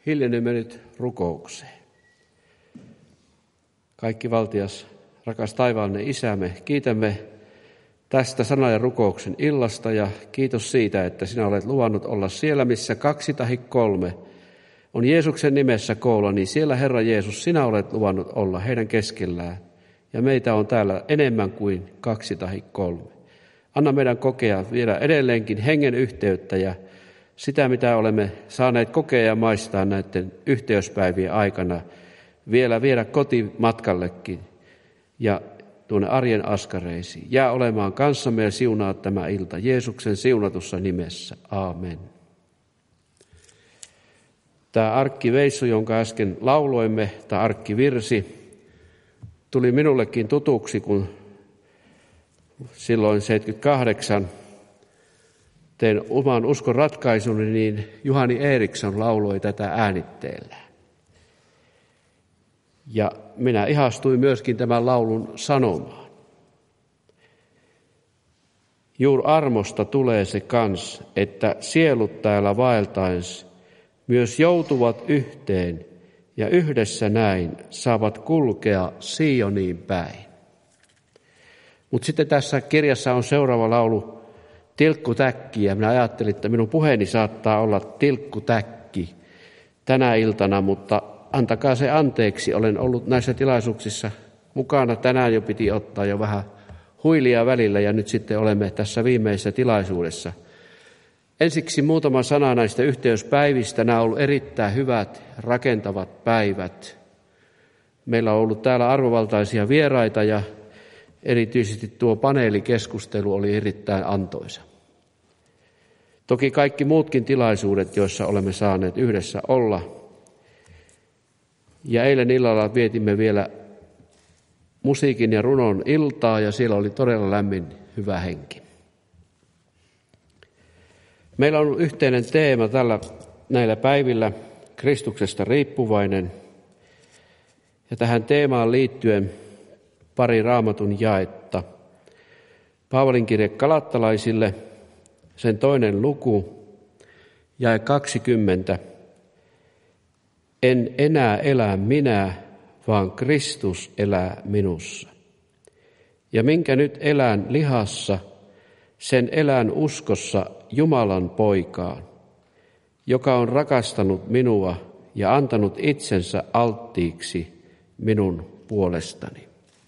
Hiljennymme nyt rukoukseen. Kaikki valtias, rakas taivaallinen Isämme, kiitämme tästä sanan ja rukouksen illasta ja kiitos siitä, että sinä olet luvannut olla siellä, missä 2 tai 3 on Jeesuksen nimessä koolla, niin siellä Herra Jeesus, sinä olet luvannut olla heidän keskellään. Ja meitä on täällä enemmän kuin 2 tai 3. Anna meidän kokea vielä edelleenkin hengen yhteyttä ja sitä, mitä olemme saaneet kokea ja maistaa näiden yhteyspäivien aikana, vielä viedä kotimatkallekin ja tuonne arjen askareisiin. Jää olemaan kanssamme ja siunaa tämä ilta Jeesuksen siunatussa nimessä. Aamen. Tämä arkkiveissu, jonka äsken lauloimme, tämä arkkivirsi, tuli minullekin tutuksi, kun silloin 78 tein oman uskon ratkaisuni, niin Juhani Eriksson lauloi tätä äänitteellään. Ja minä ihastuin myöskin tämän laulun sanomaan. Juur armosta tulee se kans, että sielut täällä vaeltaens myös joutuvat yhteen ja yhdessä näin saavat kulkea Sioniin päin. Mutta sitten tässä kirjassa on seuraava laulu, Tilkkutäkki, ja minä ajattelin, että minun puheeni saattaa olla tilkkutäkki tänä iltana, mutta antakaa se anteeksi. Olen ollut näissä tilaisuuksissa mukana. Tänään jo piti ottaa jo vähän huilia välillä ja nyt sitten olemme tässä viimeisessä tilaisuudessa. Ensiksi muutama sana näistä yhteyspäivistä. Nämä ovat olleet erittäin hyvät, rakentavat päivät. Meillä on ollut täällä arvovaltaisia vieraita ja erityisesti tuo paneelikeskustelu oli erittäin antoisa. Toki kaikki muutkin tilaisuudet, joissa olemme saaneet yhdessä olla. Ja eilen illalla vietimme vielä musiikin ja runon iltaa ja siellä oli todella lämmin, hyvä henki. Meillä on yhteinen teema näillä päivillä, Kristuksesta riippuvainen. Ja tähän teemaan liittyen pari Raamatun jaetta. Paavalin kirje Galattalaisille, sen 2. luku, jae 20. En enää elä minä, vaan Kristus elää minussa. Ja minkä nyt elän lihassa, sen elän uskossa Jumalan poikaan, joka on rakastanut minua ja antanut itsensä alttiiksi minun puolestani.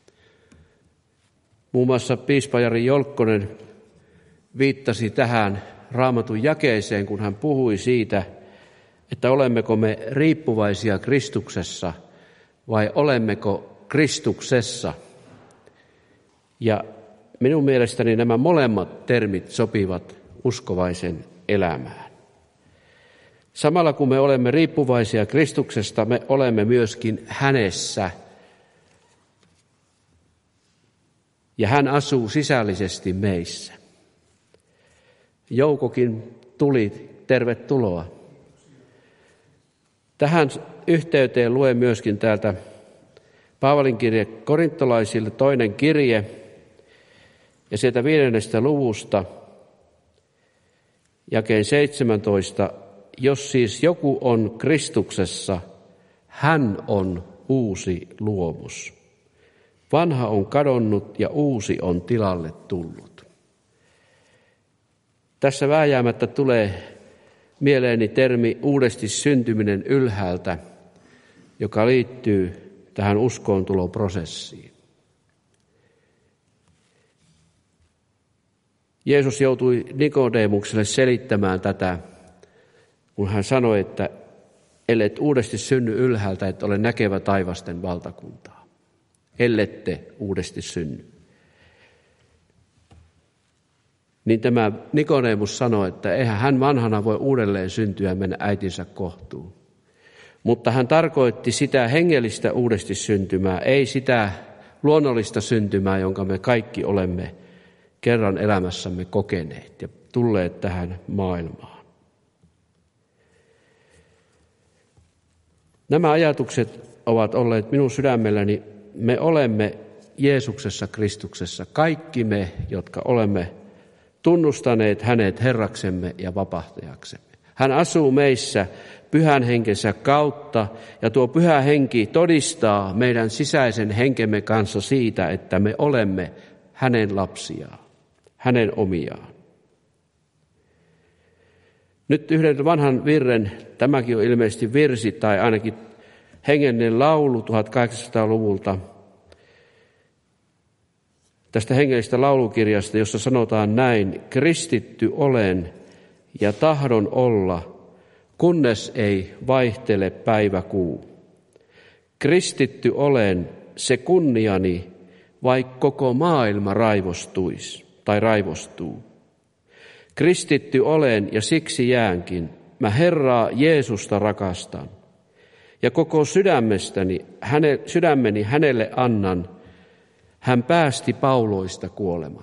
Muun muassa piispa Jari Jolkkonen viittasi tähän Raamatun jakeeseen, kun hän puhui siitä, että olemmeko me riippuvaisia Kristuksessa vai olemmeko Kristuksessa. Ja minun mielestäni nämä molemmat termit sopivat uskovaisen elämään. Samalla kun me olemme riippuvaisia Kristuksesta, me olemme myöskin hänessä. Ja hän asuu sisällisesti meissä. Joukokin tuli, tervetuloa. Tähän yhteyteen luen myöskin täältä Paavalin kirje korintolaisille 2. kirje ja sieltä 5. luvusta jakeen 17. Jos siis joku on Kristuksessa, hän on uusi luomus. Vanha on kadonnut ja uusi on tilalle tullut. Tässä vääjäämättä tulee mieleeni termi uudesti syntyminen ylhäältä, joka liittyy tähän uskoontuloprosessiin. Jeesus joutui Nikodemukselle selittämään tätä, kun hän sanoi, että ellet uudesti synny ylhäältä, et ole näkevä taivasten valtakuntaa. Ellette uudesti synny. Niin tämä Nikodemus sanoi, että eihän hän vanhana voi uudelleen syntyä ja mennä äitinsä kohtuun. Mutta hän tarkoitti sitä hengellistä uudesti syntymää, ei sitä luonnollista syntymää, jonka me kaikki olemme kerran elämässämme kokeneet ja tulleet tähän maailmaan. Nämä ajatukset ovat olleet minun sydämelläni. Me olemme Jeesuksessa Kristuksessa, kaikki me, jotka olemme tunnustaneet hänet Herraksemme ja vapahtajaksemme. Hän asuu meissä pyhän henkensä kautta, ja tuo pyhä henki todistaa meidän sisäisen henkemme kanssa siitä, että me olemme hänen lapsiaan, hänen omiaan. Nyt yhden vanhan virren, tämäkin on ilmeisesti virsi tai ainakin hengellinen laulu 1800-luvulta, tästä hengellisestä laulukirjasta, jossa sanotaan näin: kristitty olen ja tahdon olla, kunnes ei vaihtele päiväkuu. Kristitty olen, se kunniani, vaikka koko maailma raivostuu. Kristitty olen ja siksi jäänkin, mä Herraa Jeesusta rakastan. Ja koko sydämeni hänelle annan, hän päästi pauloista kuoleman.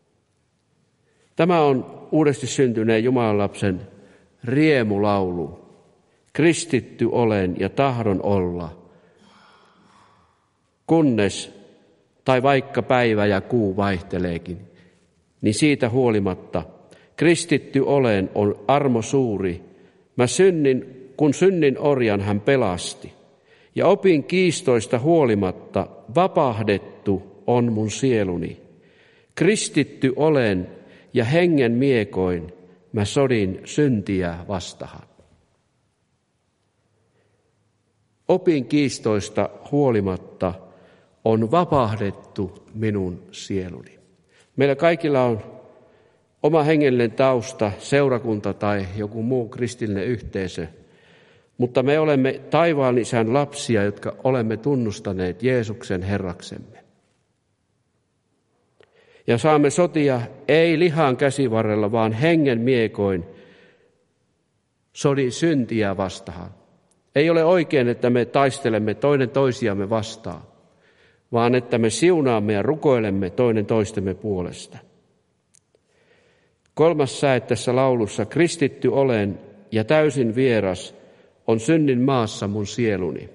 Tämä on uudesti syntyneen Jumalan lapsen riemulaulu. Kristitty olen ja tahdon olla, kunnes tai vaikka päivä ja kuu vaihteleekin, niin siitä huolimatta kristitty olen on armo suuri. Kun synnin orjan hän pelasti, ja opin kiistoista huolimatta vapahdettu on mun sieluni. Kristitty olen ja hengen miekoin mä sodin syntiä vastahan. Opin kiistoista huolimatta on vapahdettu minun sieluni. Meillä kaikilla on oma hengellinen tausta, seurakunta tai joku muu kristillinen yhteisö, mutta me olemme taivaan Isän lapsia, jotka olemme tunnustaneet Jeesuksen Herraksemme. Ja saamme sotia ei lihan käsivarrella, vaan hengen miekoin sodin syntiä vastaan. Ei ole oikein, että me taistelemme toinen toisiamme vastaan, vaan että me siunaamme ja rukoilemme toinen toistemme puolesta. 3. säe tässä laulussa: kristitty olen ja täysin vieras on synnin maassa mun sieluni.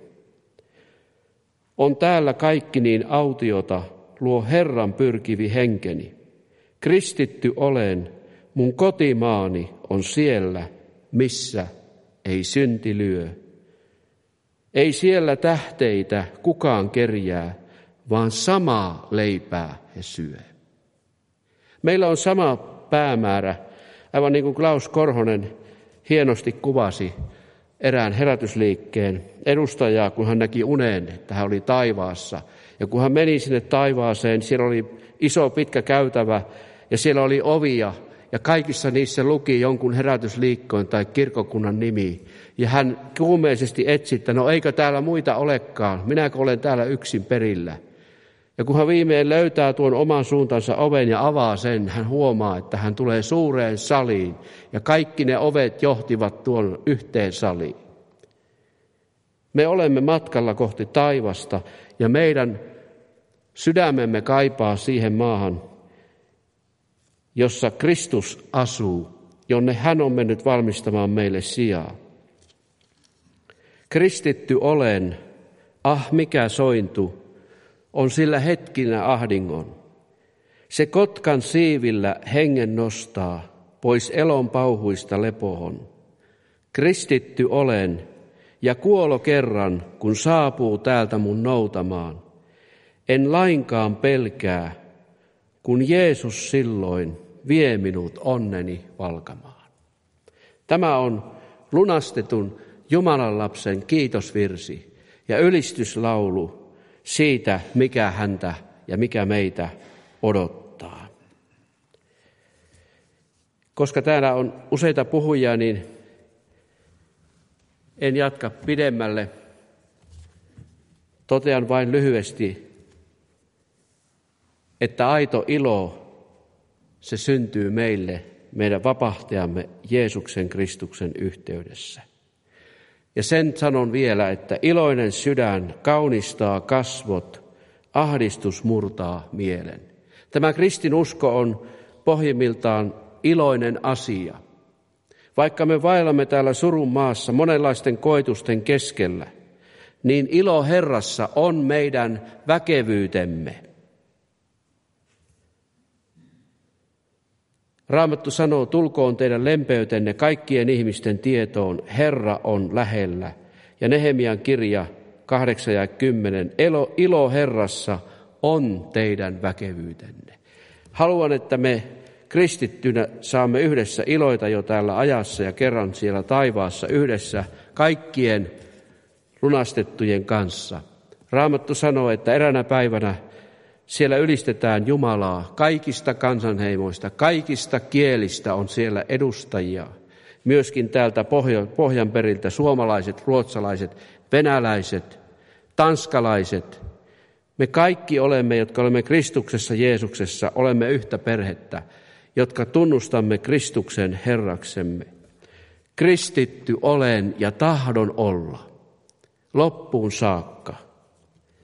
On täällä kaikki niin autiota, luo Herran pyrkivi henkeni. Kristitty olen, mun kotimaani on siellä, missä ei synti lyö. Ei siellä tähteitä kukaan kerjää, vaan samaa leipää he syö. Meillä on sama päämäärä, aivan niin kuin Klaus Korhonen hienosti kuvasi erään herätysliikkeen edustajaa, kun hän näki uneen, että hän oli taivaassa. Ja kun hän meni sinne taivaaseen, siellä oli iso pitkä käytävä ja siellä oli ovia ja kaikissa niissä luki jonkun herätysliikkoon tai kirkkokunnan nimi. Ja hän kuumeisesti etsi, että no eikö täällä muita olekaan, minäkö olen täällä yksin perillä. Ja kun hän viimein löytää tuon oman suuntansa oven ja avaa sen, hän huomaa, että hän tulee suureen saliin ja kaikki ne ovet johtivat tuon yhteen saliin. Me olemme matkalla kohti taivasta ja meidän sydämemme kaipaa siihen maahan, jossa Kristus asuu, jonne hän on mennyt valmistamaan meille sijaa. Kristitty olen, mikä sointu, on sillä hetkinä ahdingon. Se kotkan siivillä hengen nostaa, pois elon pauhuista lepohon. Kristitty olen, ja kuolo kerran, kun saapuu täältä mun noutamaan. En lainkaan pelkää, kun Jeesus silloin vie minut onneni valkamaan. Tämä on lunastetun Jumalan lapsen kiitosvirsi ja ylistyslaulu siitä, mikä häntä ja mikä meitä odottaa. Koska täällä on useita puhujia, niin en jatka pidemmälle. Totean vain lyhyesti, että aito ilo, se syntyy meille, meidän vapahtajamme Jeesuksen Kristuksen yhteydessä. Ja sen sanon vielä, että iloinen sydän kaunistaa kasvot, ahdistus murtaa mielen. Tämä kristinusko on pohjimmiltaan iloinen asia. Vaikka me vaellamme täällä surun maassa monenlaisten koetusten keskellä, niin ilo Herrassa on meidän väkevyytemme. Raamattu sanoo, tulkoon teidän lempeytenne kaikkien ihmisten tietoon, Herra on lähellä. Ja Nehemian kirja 8 ja 10, ilo Herrassa on teidän väkevyytenne. Haluan, että me kristittynä saamme yhdessä iloita jo täällä ajassa ja kerran siellä taivaassa yhdessä kaikkien lunastettujen kanssa. Raamattu sanoo, että eräänä päivänä siellä ylistetään Jumalaa, kaikista kansanheimoista, kaikista kielistä on siellä edustajia. Myöskin täältä Pohjanperiltä suomalaiset, ruotsalaiset, venäläiset, tanskalaiset. Me kaikki olemme, jotka olemme Kristuksessa Jeesuksessa, olemme yhtä perhettä, jotka tunnustamme Kristuksen Herraksemme. Kristitty olen ja tahdon olla loppuun saakka.